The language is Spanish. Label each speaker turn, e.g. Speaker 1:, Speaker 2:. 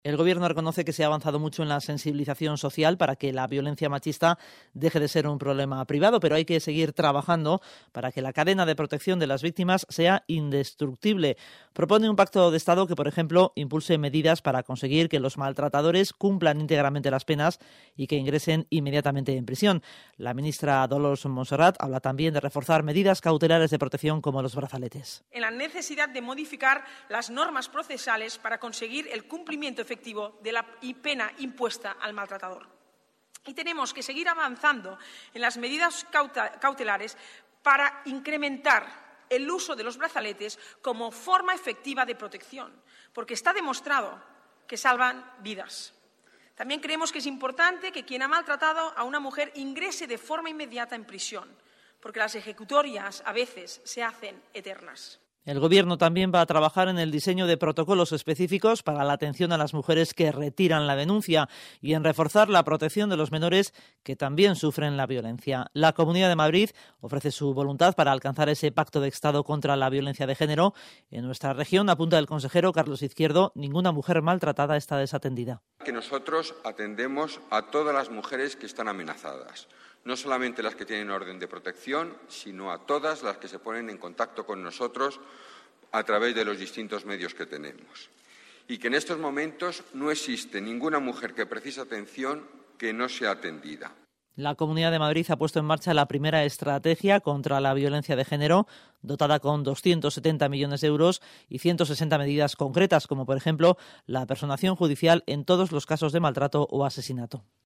Speaker 1: El Gobierno reconoce que se ha avanzado mucho en la sensibilización social para que la violencia machista deje de ser un problema privado, pero hay que seguir trabajando para que la cadena de protección de las víctimas sea indestructible. Propone un pacto de Estado que, por ejemplo, impulse medidas para conseguir que los maltratadores cumplan íntegramente las penas y que ingresen inmediatamente en prisión. La ministra Dolors Montserrat habla también de reforzar medidas cautelares de protección como los brazaletes.
Speaker 2: En la necesidad de modificar las normas procesales para conseguir el cumplimiento efectivo de la pena impuesta al maltratador. Y tenemos que seguir avanzando en las medidas cautelares para incrementar el uso de los brazaletes como forma efectiva de protección, porque está demostrado que salvan vidas. También creemos que es importante que quien ha maltratado a una mujer ingrese de forma inmediata en prisión, porque las ejecutorias a veces se hacen eternas.
Speaker 1: El Gobierno también va a trabajar en el diseño de protocolos específicos para la atención a las mujeres que retiran la denuncia y en reforzar la protección de los menores que también sufren la violencia. La Comunidad de Madrid ofrece su voluntad para alcanzar ese pacto de Estado contra la violencia de género. En nuestra región, apunta el consejero Carlos Izquierdo, ninguna mujer maltratada está desatendida.
Speaker 3: Que nosotros atendemos a todas las mujeres que están amenazadas. No solamente las que tienen orden de protección, sino a todas las que se ponen en contacto con nosotros a través de los distintos medios que tenemos. Y que en estos momentos no existe ninguna mujer que precise atención que no sea atendida.
Speaker 1: La Comunidad de Madrid ha puesto en marcha la primera estrategia contra la violencia de género, dotada con 270 millones de euros y 160 medidas concretas, como por ejemplo la personación judicial en todos los casos de maltrato o asesinato.